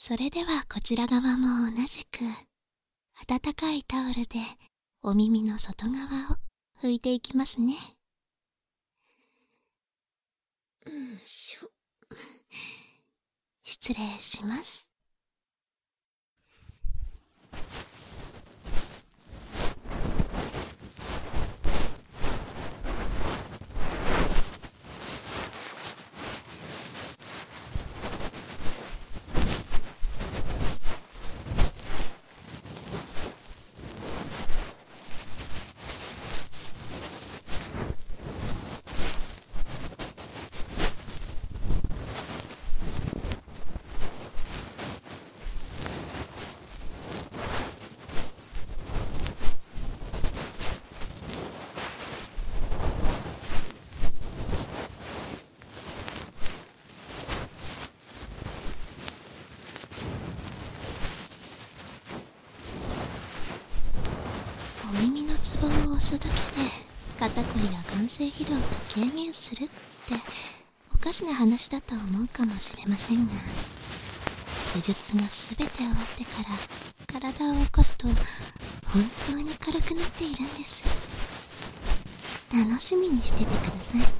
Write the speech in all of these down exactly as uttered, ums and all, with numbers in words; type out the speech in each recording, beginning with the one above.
それではこちら側も同じく温かいタオルでお耳の外側を拭いていきますね。うんしょ。失礼します。お耳のツボを押すだけで肩こりや眼性疲労が軽減するっておかしな話だと思うかもしれませんが、施術がすべて終わってから体を起こすと本当に軽くなっているんです。楽しみにしててくださいね。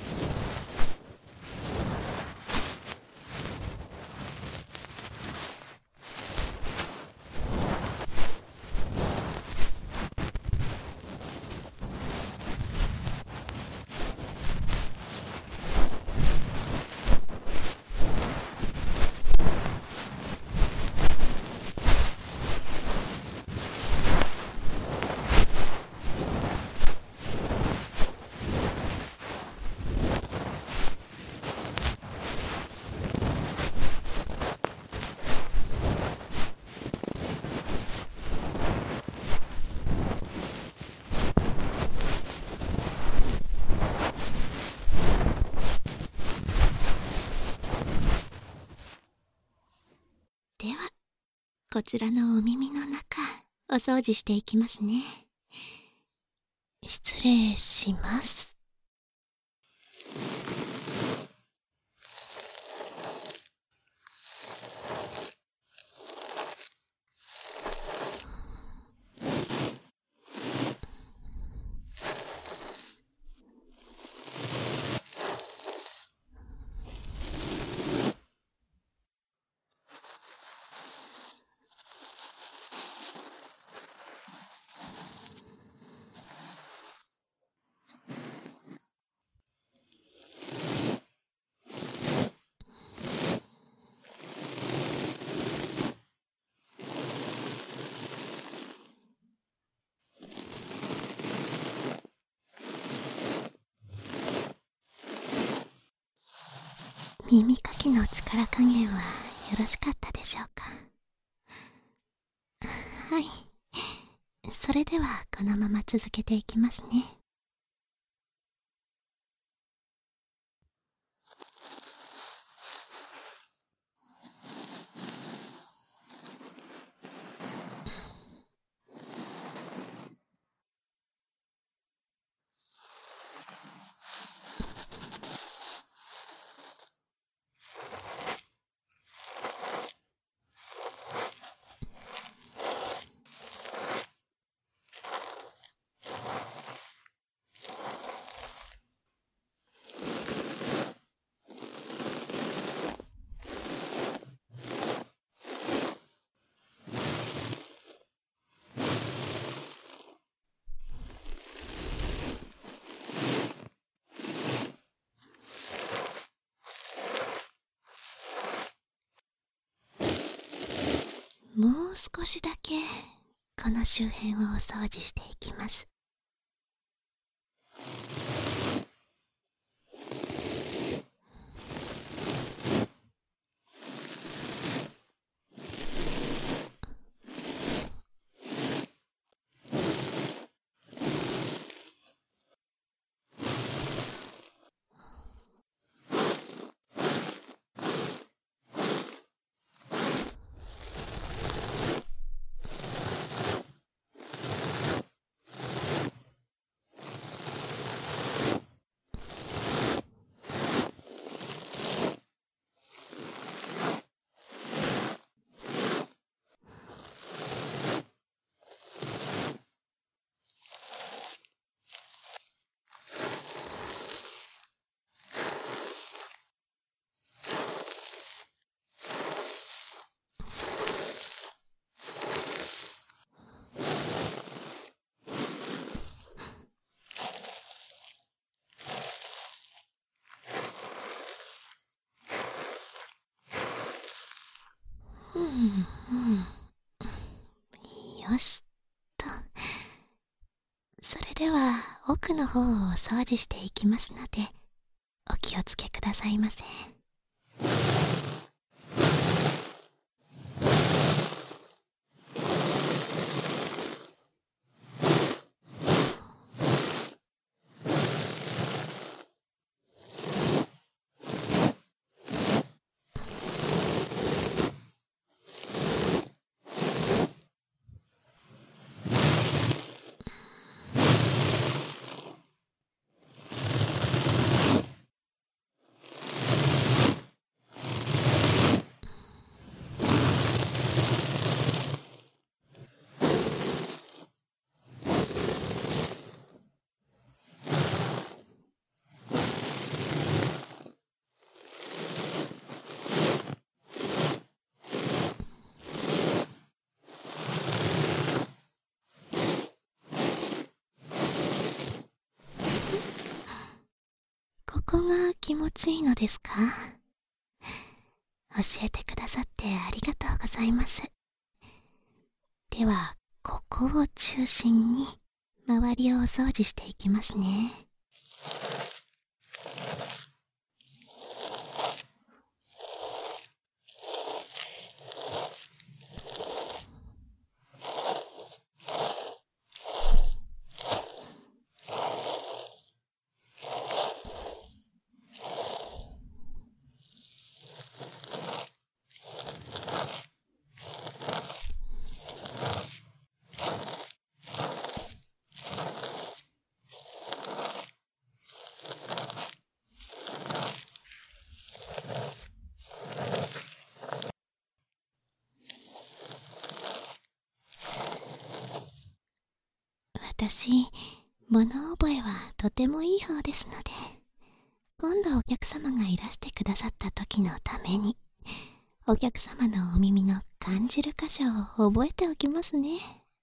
ではこちらのお耳の中お掃除していきますね。失礼します。耳かきの力加減はよろしかったでしょうか。はい。それではこのまま続けていきますね。もう少しだけこの周辺をお掃除していきます。 うんうんよしと。それでは奥の方をお掃除していきますのでお気をつけくださいませ。ここが気持ちいいのですか？教えてくださってありがとうございます。ではここを中心に周りをお掃除していきますね。私、物覚えはとてもいい方ですので、今度お客様がいらしてくださった時のために、お客様のお耳の感じる箇所を覚えておきますね。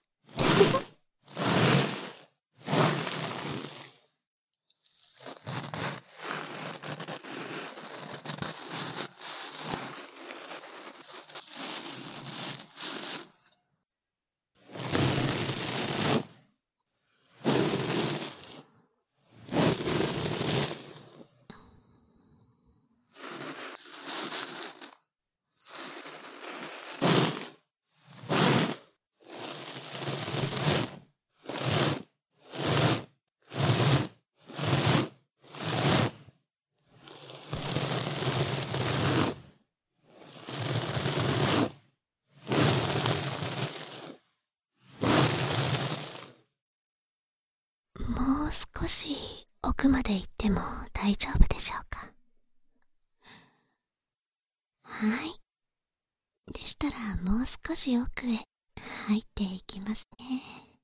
もう少し奥まで行っても大丈夫でしょうか？はい。でしたらもう少し奥へ入っていきますね。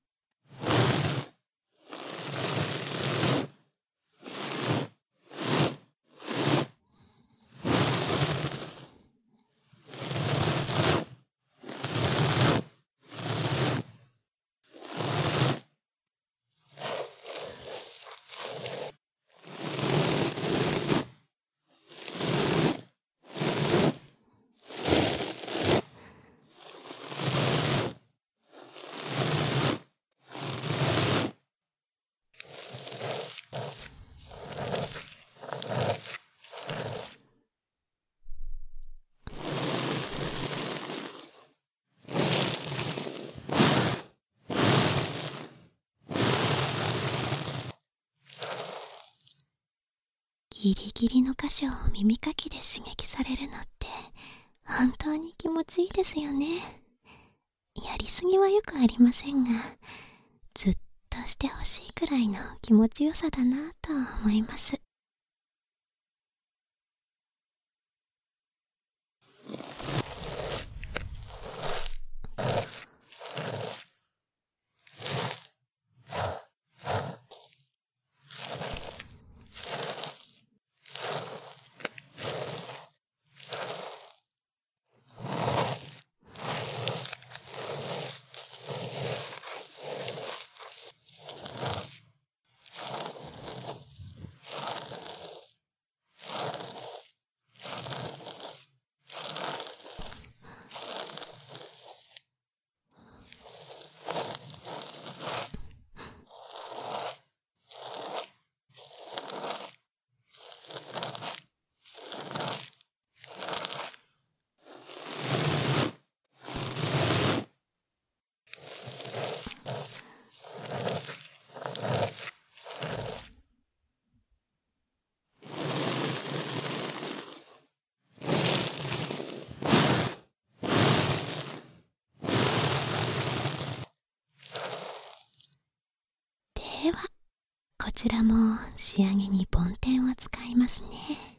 ギリギリの箇所を耳かきで刺激されるのって本当に気持ちいいですよね。やりすぎはよくありませんが、ずっとしてほしいくらいの気持ちよさだなと思います。 ではこちらも仕上げにボンテンを使いますね。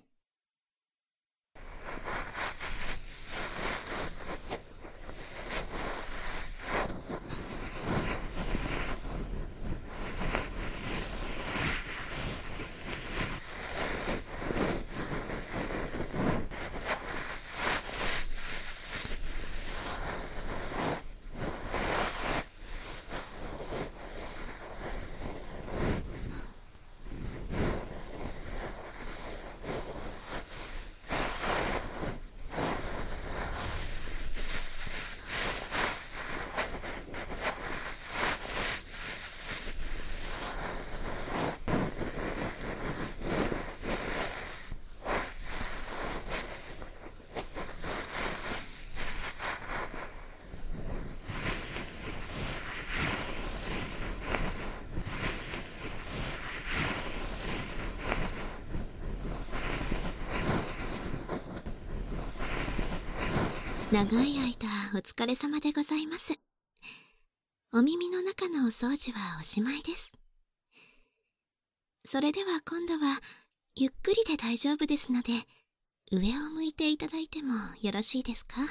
長い間お疲れ様でございます。お耳の中のお掃除はおしまいです。それでは今度はゆっくりで大丈夫ですので、上を向いていただいてもよろしいですか？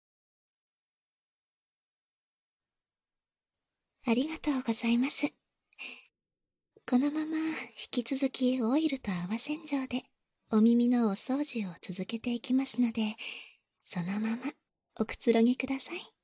ありがとうございます。このまま引き続きオイルと泡洗浄でお耳のお掃除を続けていきますので、そのままおくつろぎください。